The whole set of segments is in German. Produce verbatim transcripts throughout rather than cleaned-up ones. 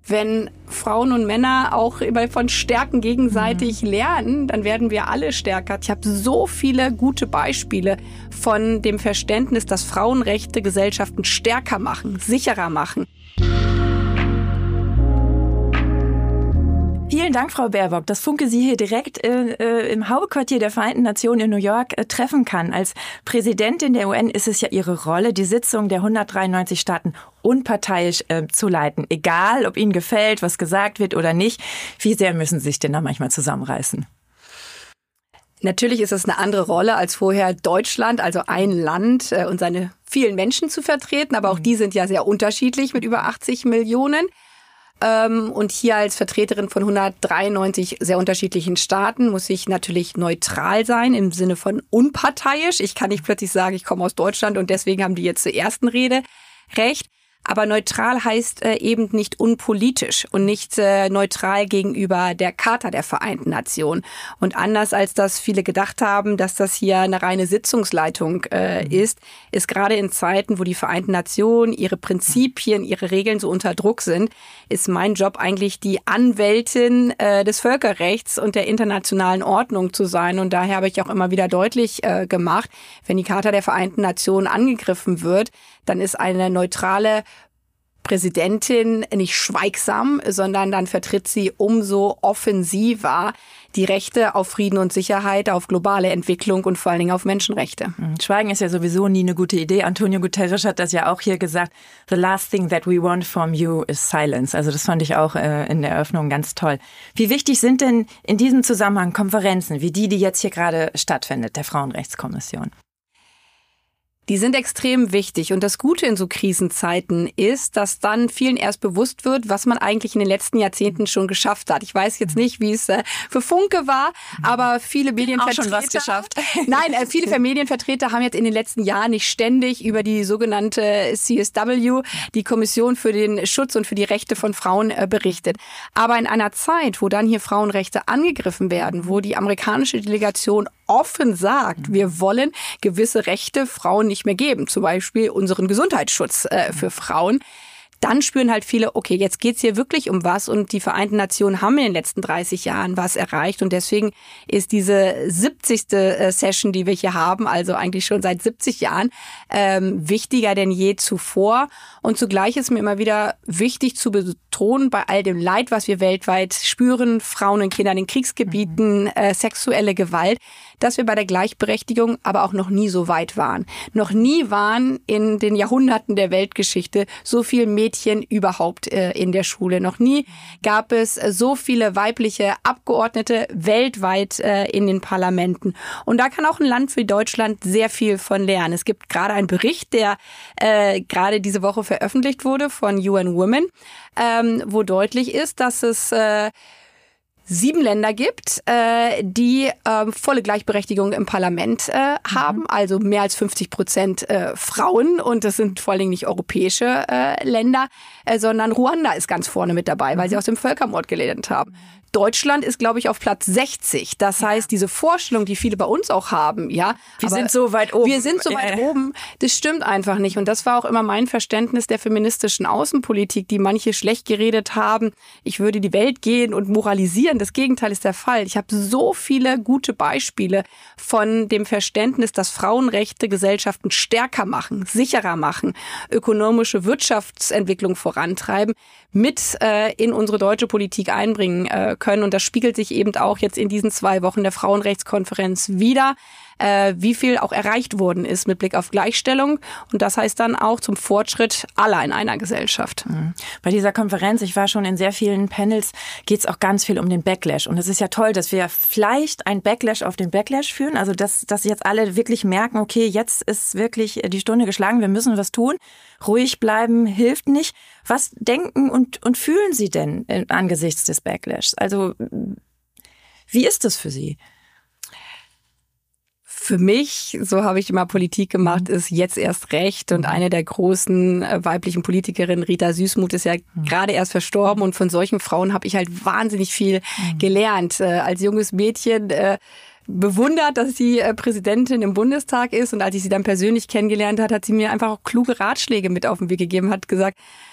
Wenn Frauen und Männer auch immer von Stärken gegenseitig lernen, dann werden wir alle stärker. Ich habe so viele gute Beispiele von dem Verständnis, dass Frauenrechte Gesellschaften stärker machen, sicherer machen. Vielen Dank, Frau Baerbock, dass Funke Sie hier direkt äh, im Hauptquartier der Vereinten Nationen in New York äh, treffen kann. Als Präsidentin der U N ist es ja Ihre Rolle, die Sitzung der hundertdreiundneunzig Staaten unparteiisch äh, zu leiten. Egal, ob Ihnen gefällt, was gesagt wird oder nicht. Wie sehr müssen Sie sich denn da manchmal zusammenreißen? Natürlich ist es eine andere Rolle als vorher Deutschland, also ein Land äh, und seine vielen Menschen zu vertreten. Aber auch die sind ja sehr unterschiedlich mit über achtzig Millionen. Und hier als Vertreterin von hundertdreiundneunzig sehr unterschiedlichen Staaten muss ich natürlich neutral sein im Sinne von unparteiisch. Ich kann nicht plötzlich sagen, ich komme aus Deutschland und deswegen haben die jetzt zur ersten Rede Recht. Aber neutral heißt äh, eben nicht unpolitisch und nicht äh, neutral gegenüber der Charta der Vereinten Nationen. Und anders als das viele gedacht haben, dass das hier eine reine Sitzungsleitung äh, ist, ist gerade in Zeiten, wo die Vereinten Nationen, ihre Prinzipien, ihre Regeln so unter Druck sind, ist mein Job eigentlich die Anwältin äh, des Völkerrechts und der internationalen Ordnung zu sein. Und daher habe ich auch immer wieder deutlich äh, gemacht, wenn die Charta der Vereinten Nationen angegriffen wird, dann ist eine neutrale Präsidentin nicht schweigsam, sondern dann vertritt sie umso offensiver die Rechte auf Frieden und Sicherheit, auf globale Entwicklung und vor allen Dingen auf Menschenrechte. Schweigen ist ja sowieso nie eine gute Idee. Antonio Guterres hat das ja auch hier gesagt. The last thing that we want from you is silence. Also das fand ich auch äh, in der Eröffnung ganz toll. Wie wichtig sind denn in diesem Zusammenhang Konferenzen wie die, die jetzt hier gerade stattfindet, der Frauenrechtskommission? Die sind extrem wichtig. Und das Gute in so Krisenzeiten ist, dass dann vielen erst bewusst wird, was man eigentlich in den letzten Jahrzehnten schon geschafft hat. Ich weiß jetzt nicht, wie es äh, für Funke war, aber viele Medienvertreter... Auch schon was geschafft. Nein, äh, viele Medienvertreter haben jetzt in den letzten Jahren nicht ständig über die sogenannte C S W, die Kommission für den Schutz und für die Rechte von Frauen, äh, berichtet. Aber in einer Zeit, wo dann hier Frauenrechte angegriffen werden, wo die amerikanische Delegation offen sagt, wir wollen gewisse Rechte Frauen nicht mehr geben, zum Beispiel unseren Gesundheitsschutz äh, für Frauen, dann spüren halt viele, okay, jetzt geht's hier wirklich um was und die Vereinten Nationen haben in den letzten dreißig Jahren was erreicht und deswegen ist diese siebzigste Session, die wir hier haben, also eigentlich schon seit siebzig Jahren, ähm, wichtiger denn je zuvor und zugleich ist mir immer wieder wichtig zu betonen, bei all dem Leid, was wir weltweit spüren, Frauen und Kinder in Kriegsgebieten, äh, sexuelle Gewalt, dass wir bei der Gleichberechtigung aber auch noch nie so weit waren. Noch nie waren in den Jahrhunderten der Weltgeschichte so viele Mädchen überhaupt äh, in der Schule. Noch nie gab es äh, so viele weibliche Abgeordnete weltweit äh, in den Parlamenten. Und da kann auch ein Land wie Deutschland sehr viel von lernen. Es gibt gerade einen Bericht, der äh, gerade diese Woche veröffentlicht wurde von U N Women, ähm, wo deutlich ist, dass es äh, sieben Länder gibt, äh, die äh, volle Gleichberechtigung im Parlament äh, haben, mhm. also mehr als fünfzig Prozent äh, Frauen und das sind vor allen Dingen nicht europäische äh, Länder, äh, sondern Ruanda ist ganz vorne mit dabei, mhm. weil sie aus dem Völkermord gelernt haben. Deutschland ist, glaube ich, auf Platz sechzig. Das ja. heißt, diese Vorstellung, die viele bei uns auch haben, ja. Wir sind so weit oben. Wir sind so weit ja. oben. Das stimmt einfach nicht. Und das war auch immer mein Verständnis der feministischen Außenpolitik, die manche schlecht geredet haben. Ich würde die Welt gehen und moralisieren. Das Gegenteil ist der Fall. Ich habe so viele gute Beispiele von dem Verständnis, dass Frauenrechte Gesellschaften stärker machen, sicherer machen, ökonomische Wirtschaftsentwicklung vorantreiben, mit äh, in unsere deutsche Politik einbringen äh, können. Und das spiegelt sich eben auch jetzt in diesen zwei Wochen der Frauenrechtskonferenz wider, äh, wie viel auch erreicht worden ist mit Blick auf Gleichstellung. Und das heißt dann auch zum Fortschritt aller in einer Gesellschaft. Mhm. Bei dieser Konferenz, ich war schon in sehr vielen Panels, geht es auch ganz viel um den Backlash. Und es ist ja toll, dass wir vielleicht ein Backlash auf den Backlash führen. Also dass, dass jetzt alle wirklich merken, okay, jetzt ist wirklich die Stunde geschlagen, wir müssen was tun. Ruhig bleiben hilft nicht. Was denken und, und fühlen Sie denn angesichts des Backlashs? Also wie ist das für Sie? Für mich, so habe ich immer Politik gemacht, ist jetzt erst recht. Und eine der großen äh, weiblichen Politikerinnen, Rita Süssmuth, ist ja mhm. gerade erst verstorben. Und von solchen Frauen habe ich halt wahnsinnig viel mhm. gelernt. Äh, als junges Mädchen äh, bewundert, dass sie äh, Präsidentin im Bundestag ist. Und als ich sie dann persönlich kennengelernt hat, hat sie mir einfach auch kluge Ratschläge mit auf den Weg gegeben, hat gesagt,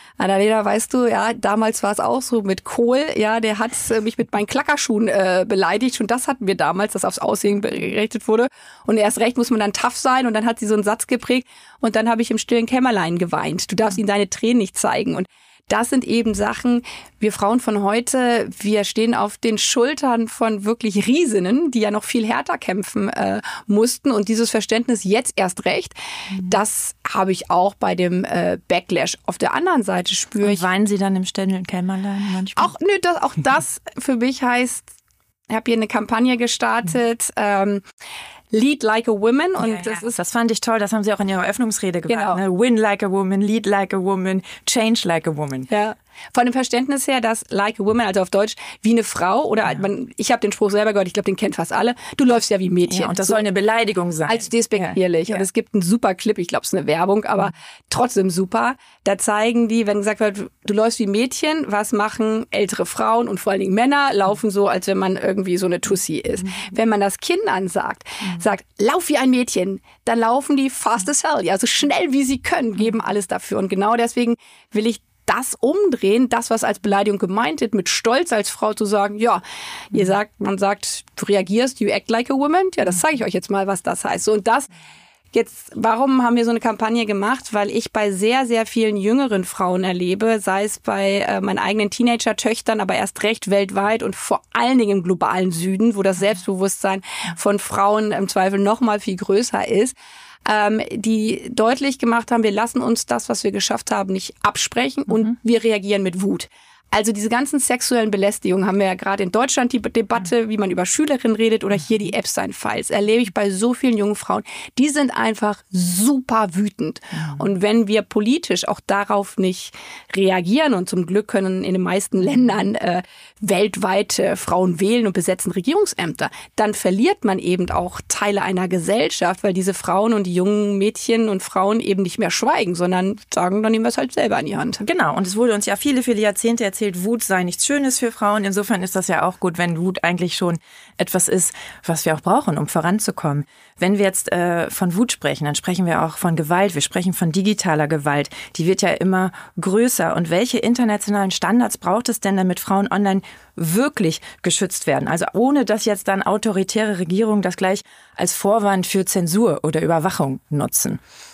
Annalena, weißt du, ja, damals war es auch so mit Kohl, ja, der hat äh, mich mit meinen Klackerschuhen äh, beleidigt. Schon das hatten wir damals, dass aufs Aussehen gerichtet wurde. Und erst recht muss man dann tough sein. Und dann hat sie so einen Satz geprägt. Und dann habe ich im stillen Kämmerlein geweint. Du darfst ihnen deine Tränen nicht zeigen. Und das sind eben Sachen, wir Frauen von heute, wir stehen auf den Schultern von wirklich Riesinnen, die ja noch viel härter kämpfen äh, mussten. Und dieses Verständnis jetzt erst recht, mhm. das habe ich auch bei dem äh, Backlash. Auf der anderen Seite spüre ich... Und weinen Sie dann im stillen Kämmerlein manchmal? Auch, nö, das, auch das für mich heißt, ich habe hier eine Kampagne gestartet, mhm. ähm, Lead like a woman. Und ja, das ja. ist das fand ich toll, das haben Sie auch in Ihrer Eröffnungsrede gesagt. Genau. Ne? Win like a woman, lead like a woman, change like a woman. Ja. Von dem Verständnis her, dass like a woman, also auf Deutsch wie eine Frau, oder ja. man, ich habe den Spruch selber gehört, ich glaube, den kennt fast alle, du läufst ja wie ein Mädchen. Ja, und das so, soll eine Beleidigung sein. als despektierlich. Ja. Und es gibt einen super Clip, ich glaube, es ist eine Werbung, aber mhm. trotzdem super. Da zeigen die, wenn gesagt wird, du läufst wie ein Mädchen, was machen ältere Frauen und vor allen Dingen Männer, laufen so, als wenn man irgendwie so eine Tussi ist. Mhm. Wenn man das Kindern sagt, mhm. sagt, lauf wie ein Mädchen, dann laufen die fast as hell, ja, so schnell wie sie können, geben alles dafür. Und genau deswegen will ich das umdrehen, das, was als Beleidigung gemeint ist, mit Stolz als Frau zu sagen, ja, ihr sagt, man sagt, du reagierst, you act like a woman, ja, das zeige ich euch jetzt mal, was das heißt. So, und das jetzt, warum haben wir so eine Kampagne gemacht? Weil ich bei sehr, sehr vielen jüngeren Frauen erlebe, sei es bei äh, meinen eigenen Teenager-Töchtern, aber erst recht weltweit und vor allen Dingen im globalen Süden, wo das Selbstbewusstsein von Frauen im Zweifel noch mal viel größer ist, Ähm, die deutlich gemacht haben, wir lassen uns das, was wir geschafft haben, nicht absprechen und mhm. wir reagieren mit Wut. Also diese ganzen sexuellen Belästigungen haben wir ja gerade in Deutschland die Debatte, wie man über Schülerinnen redet oder hier die Epstein-Files, erlebe ich bei so vielen jungen Frauen. Die sind einfach super wütend. Und wenn wir politisch auch darauf nicht reagieren, und zum Glück können in den meisten Ländern äh, weltweit äh, Frauen wählen und besetzen Regierungsämter, dann verliert man eben auch Teile einer Gesellschaft, weil diese Frauen und die jungen Mädchen und Frauen eben nicht mehr schweigen, sondern sagen, dann nehmen wir es halt selber in die Hand. Genau, und es wurde uns ja viele, viele Jahrzehnte erzählt, Wut sei nichts Schönes für Frauen. Insofern ist das ja auch gut, wenn Wut eigentlich schon etwas ist, was wir auch brauchen, um voranzukommen. Wenn wir jetzt äh, von Wut sprechen, dann sprechen wir auch von Gewalt. Wir sprechen von digitaler Gewalt. Die wird ja immer größer. Und welche internationalen Standards braucht es denn, damit Frauen online wirklich geschützt werden? Also ohne, dass jetzt dann autoritäre Regierungen das gleich als Vorwand für Zensur oder Überwachung nutzen.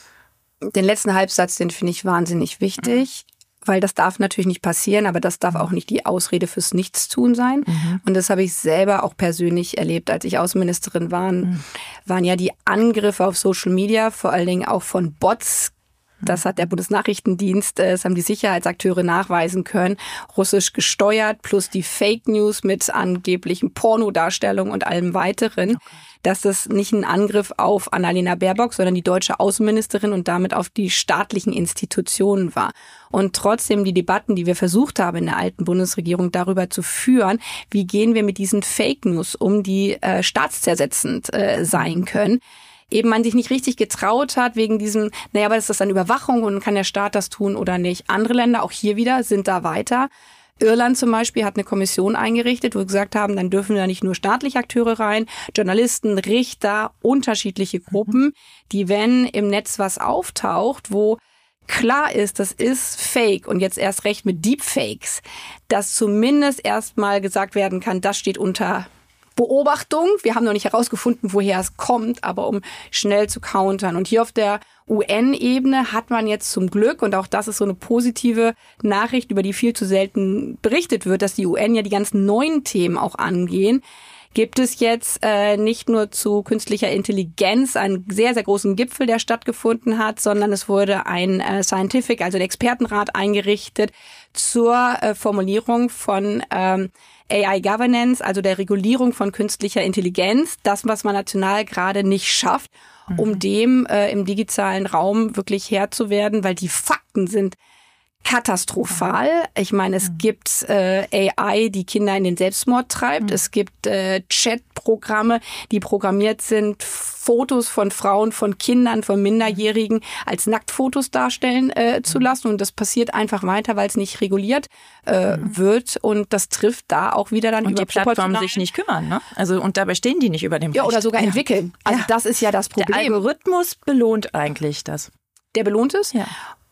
Den letzten Halbsatz, den finde ich wahnsinnig wichtig. Mhm. Weil das darf natürlich nicht passieren, aber das darf auch nicht die Ausrede fürs Nichtstun sein. Mhm. Und das habe ich selber auch persönlich erlebt, als ich Außenministerin war, mhm. waren ja die Angriffe auf Social Media, vor allen Dingen auch von Bots. Das hat der Bundesnachrichtendienst, das haben die Sicherheitsakteure nachweisen können, russisch gesteuert, plus die Fake News mit angeblichen Pornodarstellungen und allem weiteren. Okay. Dass das nicht ein Angriff auf Annalena Baerbock, sondern die deutsche Außenministerin und damit auf die staatlichen Institutionen war. Und trotzdem die Debatten, die wir versucht haben in der alten Bundesregierung darüber zu führen, wie gehen wir mit diesen Fake News um, die äh, staatszersetzend äh, sein können, eben man sich nicht richtig getraut hat wegen diesem, naja, aber ist das dann Überwachung und kann der Staat das tun oder nicht? Andere Länder, auch hier wieder, sind da weiter. Irland zum Beispiel hat eine Kommission eingerichtet, wo wir gesagt haben, dann dürfen da nicht nur staatliche Akteure rein, Journalisten, Richter, unterschiedliche Gruppen, die, wenn im Netz was auftaucht, wo klar ist, das ist Fake und jetzt erst recht mit Deepfakes, dass zumindest erstmal gesagt werden kann, das steht unter Beobachtung. Wir haben noch nicht herausgefunden, woher es kommt, aber um schnell zu countern. Und hier auf der U N-Ebene hat man jetzt zum Glück, und auch das ist so eine positive Nachricht, über die viel zu selten berichtet wird, dass die U N ja die ganzen neuen Themen auch angehen, gibt es jetzt äh, nicht nur zu künstlicher Intelligenz einen sehr, sehr großen Gipfel, der stattgefunden hat, sondern es wurde ein äh, Scientific, also ein Expertenrat eingerichtet zur äh, Formulierung von ähm, A I-Governance, also der Regulierung von künstlicher Intelligenz, das, was man national gerade nicht schafft, mhm. um dem äh, im digitalen Raum wirklich Herr zu werden, weil die Fakten sind katastrophal. Ich meine, es mhm. gibt äh, A I, die Kinder in den Selbstmord treibt. Mhm. Es gibt äh, Chat-Programme, die programmiert sind, Fotos von Frauen, von Kindern, von Minderjährigen als Nacktfotos darstellen äh, zu lassen. Und das passiert einfach weiter, weil es nicht reguliert äh, mhm. wird. Und das trifft da auch wieder dann und über die Plattformen sich nicht kümmern, ne? Also und dabei stehen die nicht über dem Recht. Ja, oder sogar ja. entwickeln. Also ja. das ist ja das Problem. Der Algorithmus belohnt eigentlich das. Der belohnt es? Ja.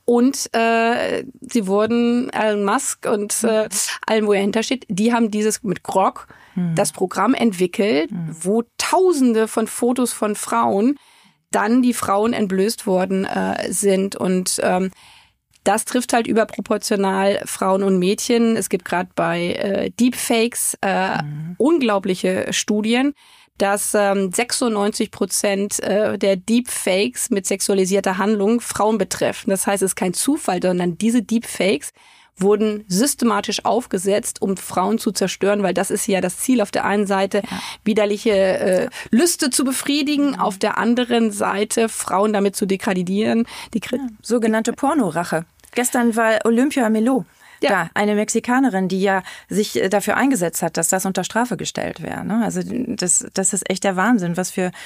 Und äh, sie wurden, Elon Musk und äh, allen, wo er hintersteht, die haben dieses mit Grok mhm. das Programm entwickelt, mhm. wo Tausende von Fotos von Frauen dann die Frauen entblößt worden äh, sind. Und ähm, das trifft halt überproportional Frauen und Mädchen. Es gibt gerade bei äh, Deepfakes äh, mhm. unglaubliche Studien, dass ähm, sechsundneunzig Prozent äh, der Deepfakes mit sexualisierter Handlung Frauen betreffen. Das heißt, es ist kein Zufall, sondern diese Deepfakes wurden systematisch aufgesetzt, um Frauen zu zerstören, weil das ist ja das Ziel, auf der einen Seite ja. widerliche äh, Lüste zu befriedigen, mhm. auf der anderen Seite Frauen damit zu degradieren. Die ja. Sogenannte Pornorache. Gestern war Olympia Melo. Ja. Da, eine Mexikanerin, die ja sich dafür eingesetzt hat, dass das unter Strafe gestellt wäre. Ne? Also das, das ist echt der Wahnsinn, was für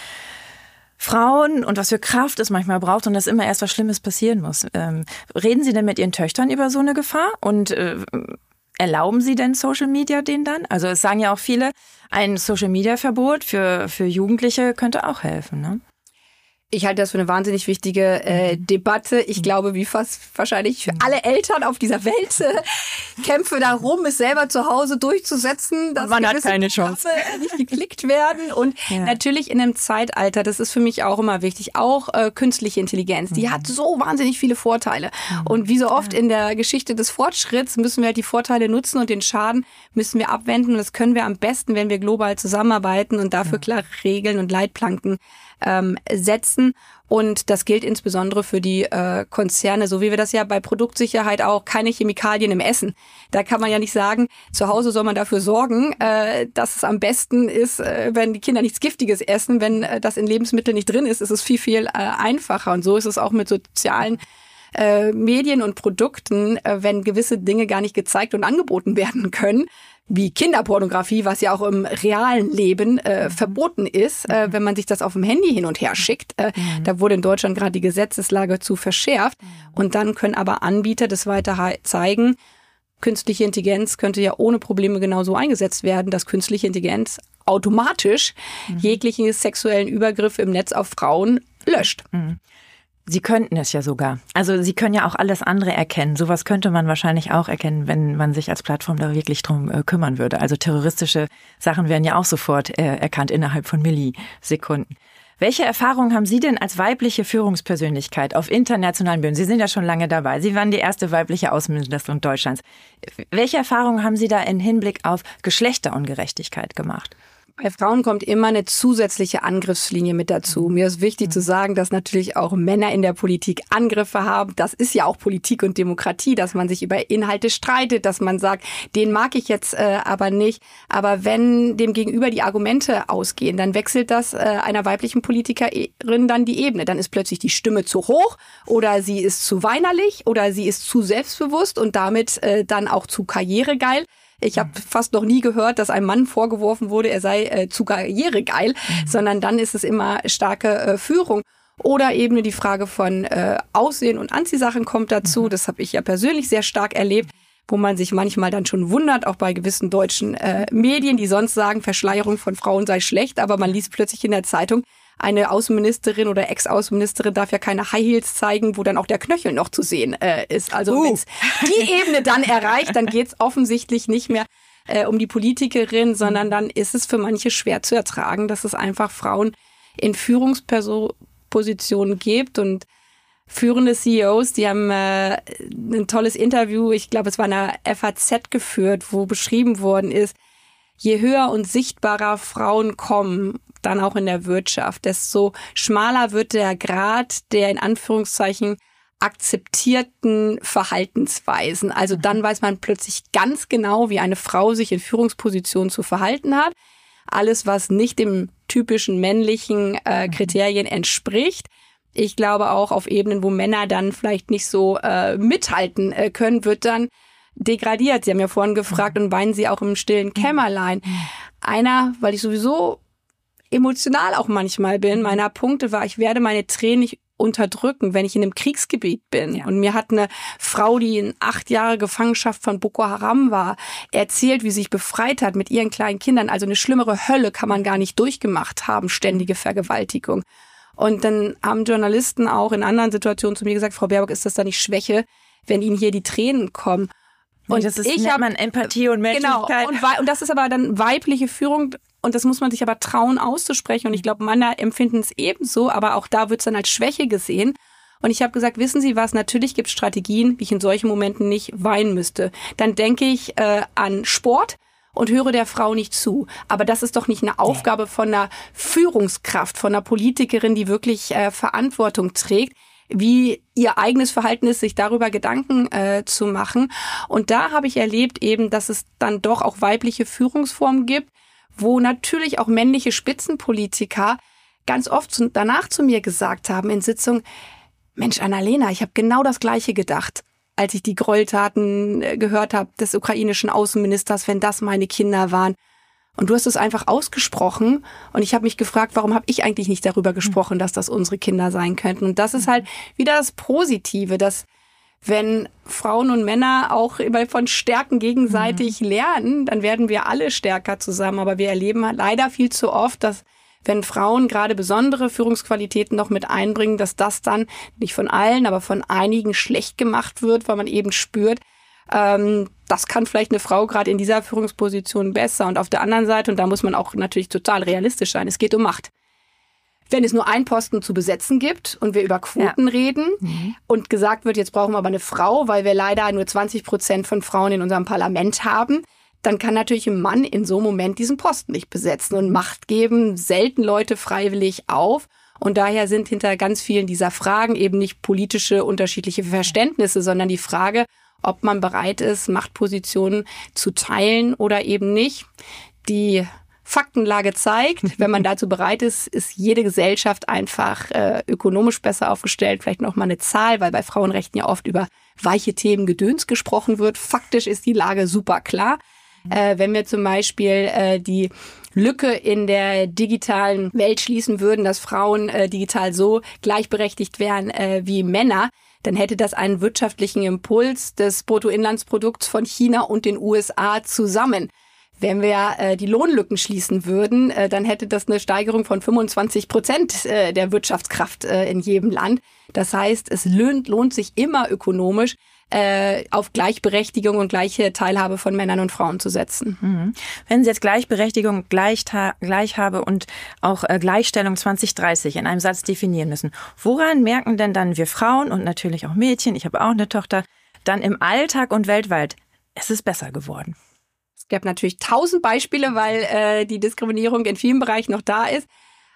Frauen und was für Kraft es manchmal braucht und dass immer erst was Schlimmes passieren muss. Ähm, reden Sie denn mit Ihren Töchtern über so eine Gefahr und äh, erlauben Sie denn Social Media denen dann? Also es sagen ja auch viele, ein Social Media Verbot für, für Jugendliche könnte auch helfen, ne? Ich halte das für eine wahnsinnig wichtige äh, Debatte. Ich glaube, wie fast wahrscheinlich für alle Eltern auf dieser Welt äh, kämpfe darum, es selber zu Hause durchzusetzen, dass man hat keine Chance, nicht geklickt werden. Und ja. natürlich in einem Zeitalter, das ist für mich auch immer wichtig, auch äh, künstliche Intelligenz, die mhm. hat so wahnsinnig viele Vorteile. Mhm. Und wie so oft in der Geschichte des Fortschritts müssen wir halt die Vorteile nutzen und den Schaden müssen wir abwenden. Und das können wir am besten, wenn wir global zusammenarbeiten und dafür ja. klare Regeln und Leitplanken ähm, setzen. Und das gilt insbesondere für die äh, Konzerne, so wie wir das ja bei Produktsicherheit auch, keine Chemikalien im Essen. Da kann man ja nicht sagen, zu Hause soll man dafür sorgen, äh, dass es am besten ist, äh, wenn die Kinder nichts Giftiges essen. Wenn äh, das in Lebensmitteln nicht drin ist, ist es viel, viel äh, einfacher. Und so ist es auch mit sozialen äh, Medien und Produkten, äh, wenn gewisse Dinge gar nicht gezeigt und angeboten werden können, wie Kinderpornografie, was ja auch im realen Leben äh, verboten ist, äh, wenn man sich das auf dem Handy hin und her schickt. Äh, mhm. Da wurde in Deutschland gerade die Gesetzeslage zu verschärft. Und dann können aber Anbieter das weiter zeigen. Künstliche Intelligenz könnte ja ohne Probleme genauso eingesetzt werden, dass künstliche Intelligenz automatisch mhm. jeglichen sexuellen Übergriff im Netz auf Frauen löscht. Mhm. Sie könnten es ja sogar. Also Sie können ja auch alles andere erkennen. Sowas könnte man wahrscheinlich auch erkennen, wenn man sich als Plattform da wirklich drum äh, kümmern würde. Also terroristische Sachen werden ja auch sofort äh, erkannt innerhalb von Millisekunden. Welche Erfahrungen haben Sie denn als weibliche Führungspersönlichkeit auf internationalen Bühnen? Sie sind ja schon lange dabei. Sie waren die erste weibliche Außenministerin Deutschlands. Welche Erfahrungen haben Sie da in Hinblick auf Geschlechterungerechtigkeit gemacht? Bei Frauen kommt immer eine zusätzliche Angriffslinie mit dazu. Mir ist wichtig mhm. zu sagen, dass natürlich auch Männer in der Politik Angriffe haben. Das ist ja auch Politik und Demokratie, dass man sich über Inhalte streitet, dass man sagt, den mag ich jetzt äh, aber nicht. Aber wenn dem Gegenüber die Argumente ausgehen, dann wechselt das äh, einer weiblichen Politikerin dann die Ebene. Dann ist plötzlich die Stimme zu hoch oder sie ist zu weinerlich oder sie ist zu selbstbewusst und damit äh, dann auch zu karrieregeil. Ich habe fast noch nie gehört, dass einem Mann vorgeworfen wurde, er sei äh, zu karrieregeil, mhm. sondern dann ist es immer starke äh, Führung. Oder eben die Frage von äh, Aussehen und Anziehsachen kommt dazu. Mhm. Das habe ich ja persönlich sehr stark erlebt, wo man sich manchmal dann schon wundert, auch bei gewissen deutschen äh, Medien, die sonst sagen, Verschleierung von Frauen sei schlecht, aber man liest plötzlich in der Zeitung, eine Außenministerin oder Ex-Außenministerin darf ja keine High Heels zeigen, wo dann auch der Knöchel noch zu sehen äh, ist. Also uh. wenn es die Ebene dann erreicht, dann geht es offensichtlich nicht mehr äh, um die Politikerin, sondern dann ist es für manche schwer zu ertragen, dass es einfach Frauen in Führungspositionen gibt und führende C E Os, die haben äh, ein tolles Interview, ich glaube, es war in der F A Z geführt, wo beschrieben worden ist, je höher und sichtbarer Frauen kommen, dann auch in der Wirtschaft, desto schmaler wird der Grad der in Anführungszeichen akzeptierten Verhaltensweisen. Also dann weiß man plötzlich ganz genau, wie eine Frau sich in Führungspositionen zu verhalten hat. Alles, was nicht dem typischen männlichen äh, Kriterien entspricht. Ich glaube auch auf Ebenen, wo Männer dann vielleicht nicht so äh, mithalten äh, können, wird dann degradiert. Sie haben ja vorhin gefragt, und weinen Sie auch im stillen Kämmerlein. Einer, weil ich sowieso emotional auch manchmal bin, meiner Punkte war, ich werde meine Tränen nicht unterdrücken, wenn ich in einem Kriegsgebiet bin. Ja. Und mir hat eine Frau, die in acht Jahre Gefangenschaft von Boko Haram war, erzählt, wie sie sich befreit hat mit ihren kleinen Kindern. Also eine schlimmere Hölle kann man gar nicht durchgemacht haben, ständige Vergewaltigung. Und dann haben Journalisten auch in anderen Situationen zu mir gesagt, Frau Baerbock, ist das da nicht Schwäche, wenn Ihnen hier die Tränen kommen? Und das ist, ich habe man Empathie und Menschlichkeit. Genau, und, und das ist aber dann weibliche Führung und das muss man sich aber trauen auszusprechen. Und ich glaube, Männer empfinden es ebenso, aber auch da wird es dann als Schwäche gesehen. Und ich habe gesagt, wissen Sie was, natürlich gibt es Strategien, wie ich in solchen Momenten nicht weinen müsste. Dann denke ich äh, an Sport und höre der Frau nicht zu. Aber das ist doch nicht eine Aufgabe von einer Führungskraft, von einer Politikerin, die wirklich äh, Verantwortung trägt, wie ihr eigenes Verhalten ist, sich darüber Gedanken äh, zu machen. Und da habe ich erlebt eben, dass es dann doch auch weibliche Führungsformen gibt, wo natürlich auch männliche Spitzenpolitiker ganz oft danach zu mir gesagt haben in Sitzungen, Mensch, Annalena, ich habe genau das Gleiche gedacht, als ich die Gräueltaten äh, gehört habe des ukrainischen Außenministers, wenn das meine Kinder waren. Und du hast es einfach ausgesprochen und ich habe mich gefragt, warum habe ich eigentlich nicht darüber gesprochen, dass das unsere Kinder sein könnten. Und das ist halt wieder das Positive, dass wenn Frauen und Männer auch von Stärken gegenseitig lernen, dann werden wir alle stärker zusammen. Aber wir erleben leider viel zu oft, dass wenn Frauen gerade besondere Führungsqualitäten noch mit einbringen, dass das dann nicht von allen, aber von einigen schlecht gemacht wird, weil man eben spürt, ähm, das kann vielleicht eine Frau gerade in dieser Führungsposition besser. Und auf der anderen Seite, und da muss man auch natürlich total realistisch sein, es geht um Macht. Wenn es nur einen Posten zu besetzen gibt und wir über Quoten ja. reden mhm. und gesagt wird, jetzt brauchen wir aber eine Frau, weil wir leider nur zwanzig Prozent von Frauen in unserem Parlament haben, dann kann natürlich ein Mann in so einem Moment diesen Posten nicht besetzen. Und Macht geben selten Leute freiwillig auf. Und daher sind hinter ganz vielen dieser Fragen eben nicht politische unterschiedliche Verständnisse, sondern die Frage, ob man bereit ist, Machtpositionen zu teilen oder eben nicht. Die Faktenlage zeigt, wenn man dazu bereit ist, ist jede Gesellschaft einfach äh, ökonomisch besser aufgestellt. Vielleicht noch mal eine Zahl, weil bei Frauenrechten ja oft über weiche Themen Gedöns gesprochen wird. Faktisch ist die Lage super klar. Äh, wenn wir zum Beispiel äh, die Lücke in der digitalen Welt schließen würden, dass Frauen äh, digital so gleichberechtigt wären äh, wie Männer, dann hätte das einen wirtschaftlichen Impuls des Bruttoinlandsprodukts von China und den U S A zusammen. Wenn wir äh, die Lohnlücken schließen würden, äh, dann hätte das eine Steigerung von fünfundzwanzig Prozent äh, der Wirtschaftskraft äh, in jedem Land. Das heißt, es lohnt, lohnt sich immer ökonomisch, äh, auf Gleichberechtigung und gleiche Teilhabe von Männern und Frauen zu setzen. Mhm. Wenn Sie jetzt Gleichberechtigung, Gleichta- Gleichhabe und auch äh, Gleichstellung zwanzig dreißig in einem Satz definieren müssen, woran merken denn dann wir Frauen und natürlich auch Mädchen, ich habe auch eine Tochter, dann im Alltag und weltweit, es ist besser geworden? Es gab natürlich tausend Beispiele, weil äh, die Diskriminierung in vielen Bereichen noch da ist.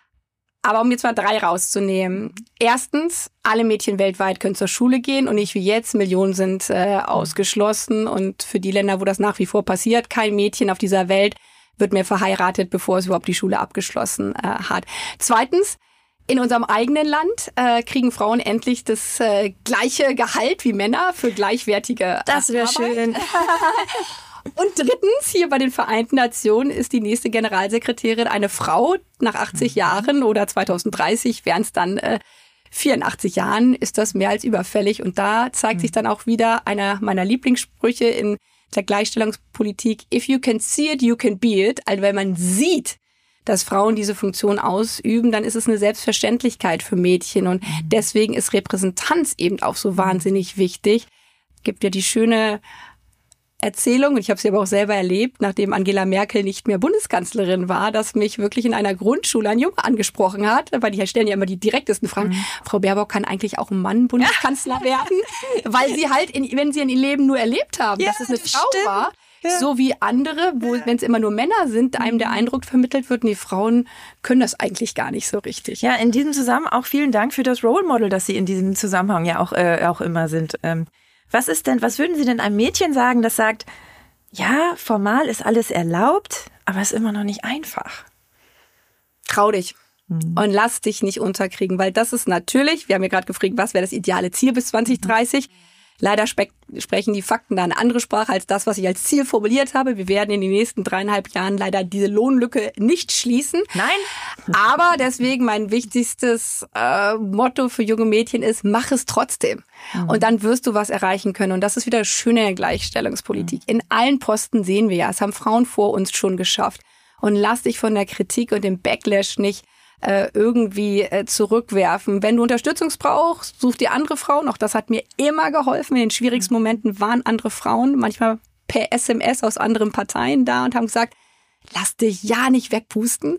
Aber um jetzt mal drei rauszunehmen. Erstens, alle Mädchen weltweit können zur Schule gehen und nicht wie jetzt, Millionen sind äh, ausgeschlossen. Und für die Länder, wo das nach wie vor passiert, kein Mädchen auf dieser Welt wird mehr verheiratet, bevor es überhaupt die Schule abgeschlossen äh, hat. Zweitens, in unserem eigenen Land äh, kriegen Frauen endlich das äh, gleiche Gehalt wie Männer für gleichwertige Arbeit. Das wäre schön. Und drittens, hier bei den Vereinten Nationen ist die nächste Generalsekretärin eine Frau. Nach achtzig Jahren oder zweitausenddreißig wären es dann äh, vierundachtzig Jahren, ist das mehr als überfällig. Und da zeigt sich dann auch wieder einer meiner Lieblingssprüche in der Gleichstellungspolitik. If you can see it, you can be it. Also wenn man sieht, dass Frauen diese Funktion ausüben, dann ist es eine Selbstverständlichkeit für Mädchen. Und deswegen ist Repräsentanz eben auch so wahnsinnig wichtig. Gibt ja die schöne Erzählung, und ich habe sie aber auch selber erlebt, nachdem Angela Merkel nicht mehr Bundeskanzlerin war, dass mich wirklich in einer Grundschule ein Junge angesprochen hat, weil die stellen ja immer die direktesten Fragen. Mhm. Frau Baerbock, kann eigentlich auch ein Mann Bundeskanzler ja. werden? Weil sie halt, in, wenn sie in ihrem Leben nur erlebt haben, ja, dass es eine das Frau stimmt. war, ja. so wie andere, wo ja. wenn es immer nur Männer sind, einem der Eindruck vermittelt wird, nee, Frauen können das eigentlich gar nicht so richtig. Ja, in diesem Zusammenhang auch vielen Dank für das Role Model, das Sie in diesem Zusammenhang ja auch, äh, auch immer sind. Ähm, Was ist denn, was würden Sie denn einem Mädchen sagen, das sagt, ja, formal ist alles erlaubt, aber ist immer noch nicht einfach? Trau dich mhm. und lass dich nicht unterkriegen, weil das ist natürlich, wir haben ja gerade gefragt, was wäre das ideale Ziel bis zwanzig dreißig? Mhm. Leider spe- sprechen die Fakten da eine andere Sprache als das, was ich als Ziel formuliert habe. Wir werden in den nächsten dreieinhalb Jahren leider diese Lohnlücke nicht schließen. Nein. Aber deswegen mein wichtigstes äh, Motto für junge Mädchen ist, mach es trotzdem. Mhm. Und dann wirst du was erreichen können. Und das ist wieder das Schöne in der Gleichstellungspolitik. Mhm. In allen Posten sehen wir ja, es haben Frauen vor uns schon geschafft. Und lass dich von der Kritik und dem Backlash nicht äh, irgendwie äh, zurückwerfen. Wenn du Unterstützung brauchst, such dir andere Frauen. Auch das hat mir immer geholfen. In den schwierigsten Momenten waren andere Frauen, manchmal per S M S aus anderen Parteien da und haben gesagt, lass dich ja nicht wegpusten.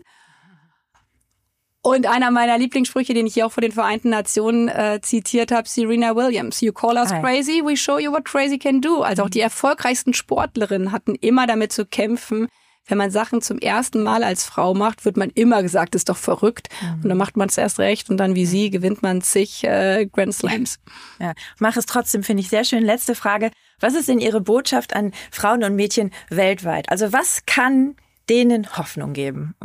Und einer meiner Lieblingssprüche, den ich hier auch vor den Vereinten Nationen äh, zitiert habe, Serena Williams. You call us crazy, we show you what crazy can do. Also auch die erfolgreichsten Sportlerinnen hatten immer damit zu kämpfen, wenn man Sachen zum ersten Mal als Frau macht, wird man immer gesagt, ist doch verrückt. Mhm. Und dann macht man es erst recht und dann wie sie gewinnt man zig äh, Grand Slams. Ja, mach es trotzdem, finde ich sehr schön. Letzte Frage. Was ist denn Ihre Botschaft an Frauen und Mädchen weltweit? Also was kann denen Hoffnung geben?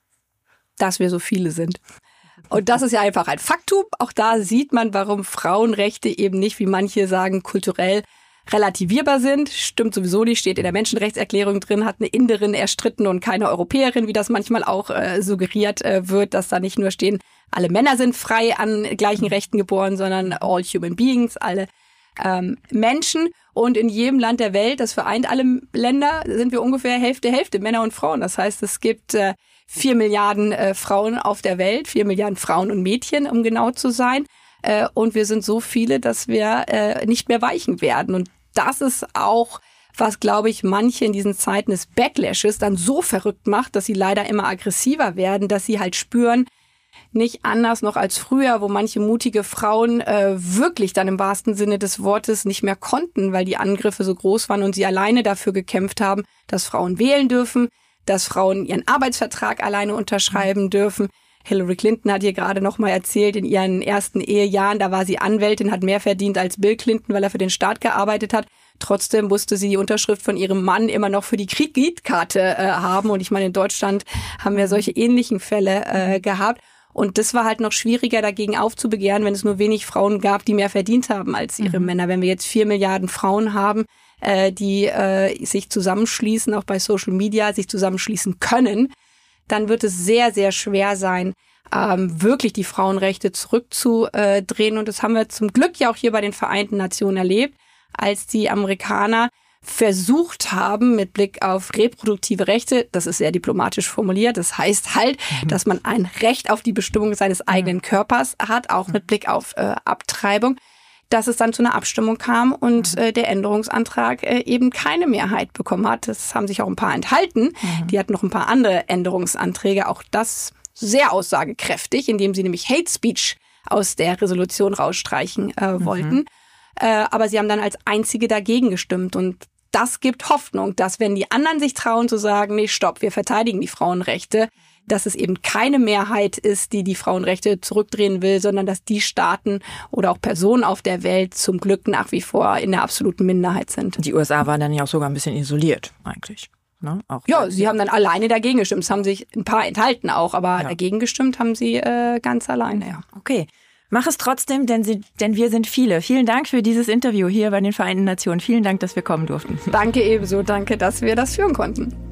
Dass wir so viele sind. Und das ist ja einfach ein Faktum. Auch da sieht man, warum Frauenrechte eben nicht, wie manche sagen, kulturell relativierbar sind. Stimmt sowieso nicht, steht in der Menschenrechtserklärung drin, hat eine Inderin erstritten und keine Europäerin, wie das manchmal auch äh, suggeriert äh, wird, dass da nicht nur stehen, alle Männer sind frei an gleichen Rechten geboren, sondern all human beings, alle ähm, Menschen. Und in jedem Land der Welt, das vereint alle Länder, sind wir ungefähr Hälfte, Hälfte, Männer und Frauen. Das heißt, es gibt äh, vier Milliarden äh, Frauen auf der Welt, vier Milliarden Frauen und Mädchen, um genau zu sein. Äh, und wir sind so viele, dass wir äh, nicht mehr weichen werden. Und das ist auch, was, glaube ich, manche in diesen Zeiten des Backlashes dann so verrückt macht, dass sie leider immer aggressiver werden, dass sie halt spüren, nicht anders noch als früher, wo manche mutige Frauen äh, wirklich dann im wahrsten Sinne des Wortes nicht mehr konnten, weil die Angriffe so groß waren und sie alleine dafür gekämpft haben, dass Frauen wählen dürfen, dass Frauen ihren Arbeitsvertrag alleine unterschreiben dürfen. Hillary Clinton hat hier gerade noch mal erzählt, in ihren ersten Ehejahren, da war sie Anwältin, hat mehr verdient als Bill Clinton, weil er für den Staat gearbeitet hat. Trotzdem musste sie die Unterschrift von ihrem Mann immer noch für die Kreditkarte äh, haben. Und ich meine, in Deutschland haben wir solche ähnlichen Fälle äh, gehabt. Und das war halt noch schwieriger, dagegen aufzubegehren, wenn es nur wenig Frauen gab, die mehr verdient haben als ihre mhm. Männer. Wenn wir jetzt vier Milliarden Frauen haben, äh, die äh, sich zusammenschließen, auch bei Social Media sich zusammenschließen können, dann wird es sehr, sehr schwer sein, ähm, wirklich die Frauenrechte zurückzudrehen. Und das haben wir zum Glück ja auch hier bei den Vereinten Nationen erlebt, als die Amerikaner versucht haben, mit Blick auf reproduktive Rechte, das ist sehr diplomatisch formuliert, das heißt halt, mhm. dass man ein Recht auf die Bestimmung seines eigenen Körpers hat, auch mit Blick auf äh, Abtreibung, dass es dann zu einer Abstimmung kam und äh, der Änderungsantrag äh, eben keine Mehrheit bekommen hat. Es haben sich auch ein paar enthalten. Mhm. Die hatten noch ein paar andere Änderungsanträge, auch das sehr aussagekräftig, indem sie nämlich Hate Speech aus der Resolution rausstreichen äh, wollten. Mhm. Äh, aber sie haben dann als einzige dagegen gestimmt und das gibt Hoffnung, dass wenn die anderen sich trauen zu sagen, nee, stopp, wir verteidigen die Frauenrechte, dass es eben keine Mehrheit ist, die die Frauenrechte zurückdrehen will, sondern dass die Staaten oder auch Personen auf der Welt zum Glück nach wie vor in der absoluten Minderheit sind. Die U S A waren dann ja auch sogar ein bisschen isoliert eigentlich. Ne? Auch ja, sie haben dann alleine dagegen gestimmt. Es haben sich ein paar enthalten auch, aber ja. dagegen gestimmt haben sie äh, ganz alleine. Ja. Okay. Mach es trotzdem, denn, sie, denn wir sind viele. Vielen Dank für dieses Interview hier bei den Vereinten Nationen. Vielen Dank, dass wir kommen durften. Danke ebenso. Danke, dass wir das führen konnten.